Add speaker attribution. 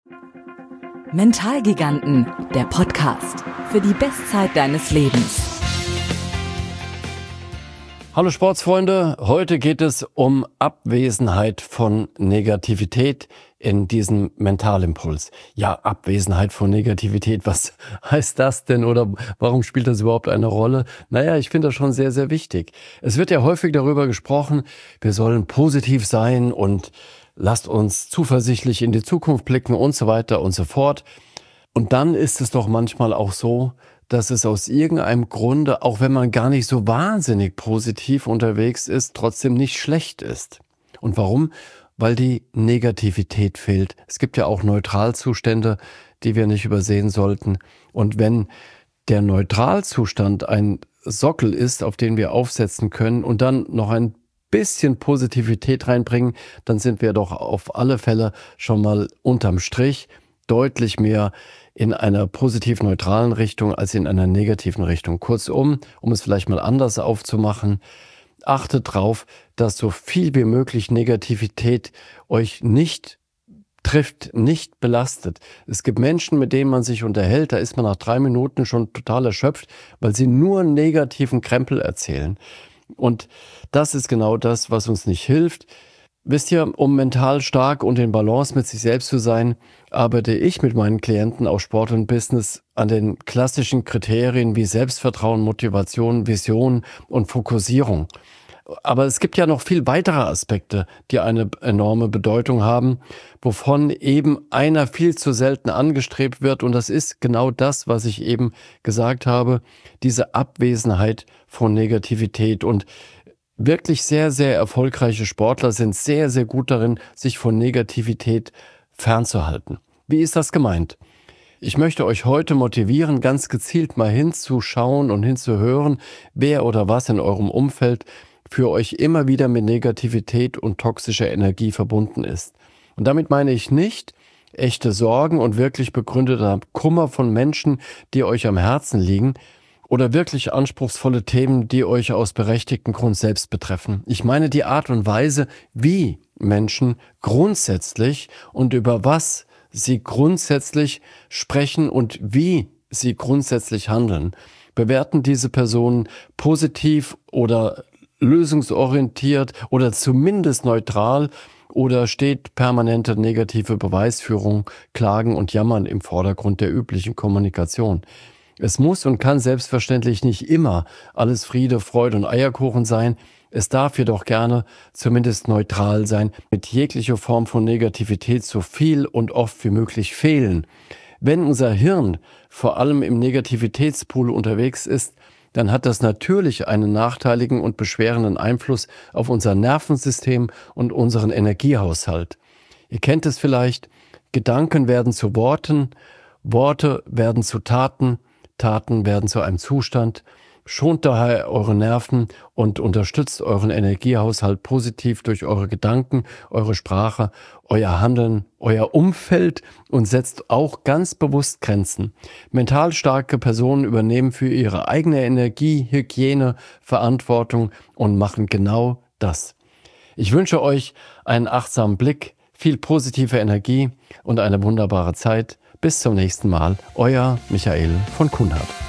Speaker 1: Mentalgiganten, der Podcast für die Bestzeit deines Lebens.
Speaker 2: Hallo Sportsfreunde, heute geht es um Abwesenheit von Negativität in diesem Mentalimpuls. Ja, Abwesenheit von Negativität, was heißt das denn oder warum spielt das überhaupt eine Rolle? Naja, ich finde das schon sehr, sehr wichtig. Es wird ja häufig darüber gesprochen, wir sollen positiv sein und lasst uns zuversichtlich in die Zukunft blicken und so weiter und so fort. Und dann ist es doch manchmal auch so, dass es aus irgendeinem Grunde, auch wenn man gar nicht so wahnsinnig positiv unterwegs ist, trotzdem nicht schlecht ist. Und warum? Weil die Negativität fehlt. Es gibt ja auch Neutralzustände, die wir nicht übersehen sollten. Und wenn der Neutralzustand ein Sockel ist, auf den wir aufsetzen können und dann noch ein bisschen Positivität reinbringen, dann sind wir doch auf alle Fälle schon mal unterm Strich deutlich mehr in einer positiv-neutralen Richtung als in einer negativen Richtung. Kurzum, um es vielleicht mal anders aufzumachen, achtet darauf, dass so viel wie möglich Negativität euch nicht trifft, nicht belastet. Es gibt Menschen, mit denen man sich unterhält, da ist man nach 3 Minuten schon total erschöpft, weil sie nur negativen Krempel erzählen. Und das ist genau das, was uns nicht hilft. Wisst ihr, um mental stark und in Balance mit sich selbst zu sein, arbeite ich mit meinen Klienten aus Sport und Business an den klassischen Kriterien wie Selbstvertrauen, Motivation, Vision und Fokussierung. Aber es gibt ja noch viel weitere Aspekte, die eine enorme Bedeutung haben, wovon eben einer viel zu selten angestrebt wird. Und das ist genau das, was ich eben gesagt habe, diese Abwesenheit von Negativität. Und wirklich sehr, sehr erfolgreiche Sportler sind sehr, sehr gut darin, sich von Negativität fernzuhalten. Wie ist das gemeint? Ich möchte euch heute motivieren, ganz gezielt mal hinzuschauen und hinzuhören, wer oder was in eurem Umfeld für euch immer wieder mit Negativität und toxischer Energie verbunden ist. Und damit meine ich nicht echte Sorgen und wirklich begründeter Kummer von Menschen, die euch am Herzen liegen, oder wirklich anspruchsvolle Themen, die euch aus berechtigtem Grund selbst betreffen. Ich meine die Art und Weise, wie Menschen grundsätzlich und über was sie grundsätzlich sprechen und wie sie grundsätzlich handeln. Bewerten diese Personen positiv oder lösungsorientiert oder zumindest neutral oder steht permanente negative Beweisführung, Klagen und Jammern im Vordergrund der üblichen Kommunikation? Es muss und kann selbstverständlich nicht immer alles Friede, Freude und Eierkuchen sein. Es darf jedoch gerne zumindest neutral sein, mit jeglicher Form von Negativität so viel und oft wie möglich fehlen. Wenn unser Hirn vor allem im Negativitätspool unterwegs ist, dann hat das natürlich einen nachteiligen und beschwerenden Einfluss auf unser Nervensystem und unseren Energiehaushalt. Ihr kennt es vielleicht, Gedanken werden zu Worten, Worte werden zu Taten, Taten werden zu einem Zustand. Schont daher eure Nerven und unterstützt euren Energiehaushalt positiv durch eure Gedanken, eure Sprache, euer Handeln, euer Umfeld und setzt auch ganz bewusst Grenzen. Mental starke Personen übernehmen für ihre eigene Energiehygiene Verantwortung und machen genau das. Ich wünsche euch einen achtsamen Blick, viel positive Energie und eine wunderbare Zeit. Bis zum nächsten Mal, euer Michael von Kunhardt.